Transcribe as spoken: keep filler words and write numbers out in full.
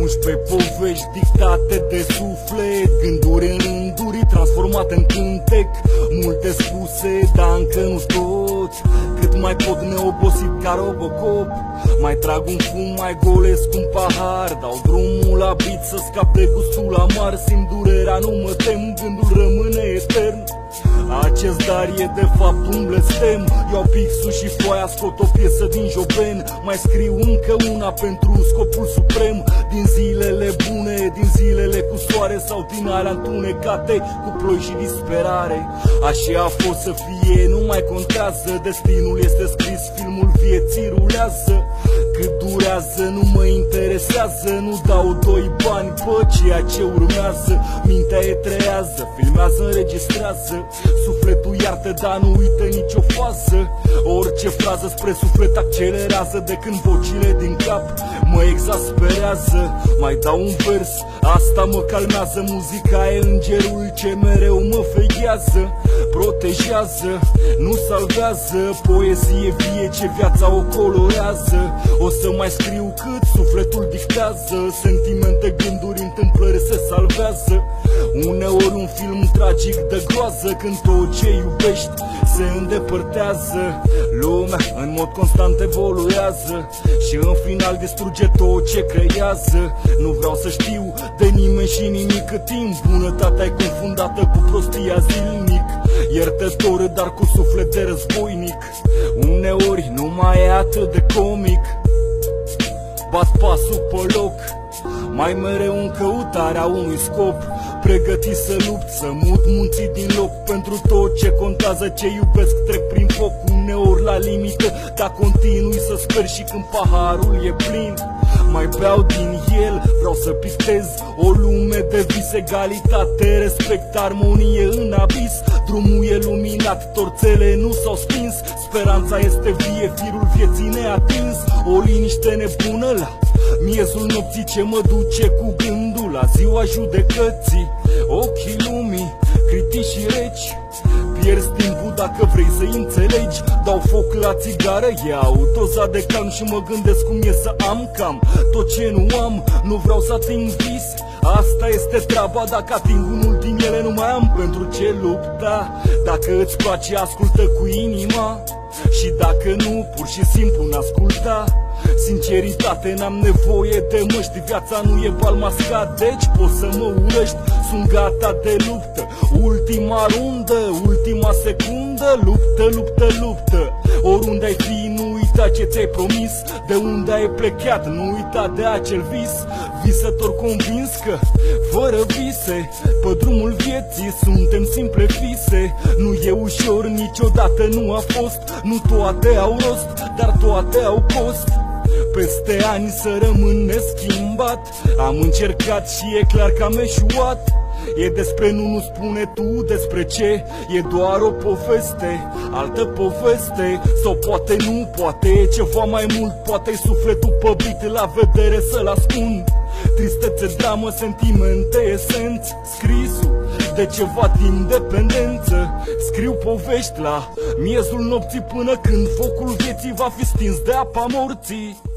unsprezece povești dictate de suflet, gânduri în rânduri transformate în cântec. Multe spuse, dar încă nu toți. Cât mai pot neobosit ca Robocop. Mai trag un fum, mai golesc un pahar, dau drumul la beat să scap de gustul amar. Simt durerea, nu mă tem, gândul rămâne etern. Acest dar e de fapt un blestem. Iau pixul și foaia, scot o piesă din Joben. Mai scriu încă una pentru scopul suprem. Din zilele bune, din zilele cu soare, sau din alea întunecate cu ploi și disperare. Așa a fost să fie, nu mai contează. Destinul este scris, filmul vieții rulează. Cât durează, nu mă interesează. Nu dau doi bani pe ceea ce urmează. Mintea e trează, filmează, înregistrează. Sufletul iartă, dar nu uită nicio fază. Orice frază spre suflet accelerează. De când vocile din cap mă exasperează, mai dau un vers, asta mă calmează. Muzica e îngerul ce mereu mă veghează, protejează, nu salvează. Poezie vie ce viața o colorează. O să mai scriu cât sufletul dictează. Sentimente, gânduri, întâmplări se salvează. Uneori un film tragic de groază, când tot ce iubești se îndepărtează. Lumea în mod constant evoluează și în final distruge tot ce creează. Nu vreau să știu de nimeni și nimic, cât timp bunătatea e confundată cu prostia zilnic. Iertător, dar cu suflet de războinic. Uneori nu mai e atât de comic. Bat pasul pe loc, mai mereu în căutarea unui scop. Pregătit să lupt, să mut munții din loc. Pentru tot ce contează, ce iubesc, trec prin foc. Uneori la limită, dar continui să sper. Și când paharul e plin, mai beau din el. Vreau să pictez o lume de vis, egalitate, respect, armonie în abis. Drumul e luminat, torțele nu s-au stins. Speranța este vie, firul vieții neatins. O liniște nebună la miezul nopții ce mă duce cu gândul la ziua judecății. Ochii lumii, critici și reci, pierzi timpul dacă vrei să-i înțelegi. Dau foc la țigară, iau doza de calm și mă gândesc cum e să am cam tot ce nu am. Nu vreau să ating vis, asta este treaba. Dacă ating unul din ele, nu mai am pentru ce lupta. Dacă îți place, ascultă cu inima. Și dacă nu, pur și simplu n-asculta. Sinceritate, n-am nevoie de măști. Viața nu e bal mascat, deci poți să mă urăști. Sunt gata de luptă, ultima rundă, ultima secundă. Luptă, luptă, luptă. Oriunde ai fi, nu uita ce ți-ai promis. De unde ai plecat, nu uita de acel vis. Visător convins că, fără vise, pe drumul vieții suntem simple fise. Nu e ușor, niciodată nu a fost. Nu toate au rost, dar toate au cost. Peste ani să rămân neschimbat. Am încercat și e clar că am eșuat. E despre nu, nu spune tu despre ce. E doar o poveste, altă poveste. Sau poate nu, poate e ceva mai mult. Poate-i sufletul păbit la vedere să-l ascund. Tristețe, dramă, sentimente, esențe. Scrisul de ceva timp dependență. Scriu povești la miezul nopții, până când focul vieții va fi stins de apa morții.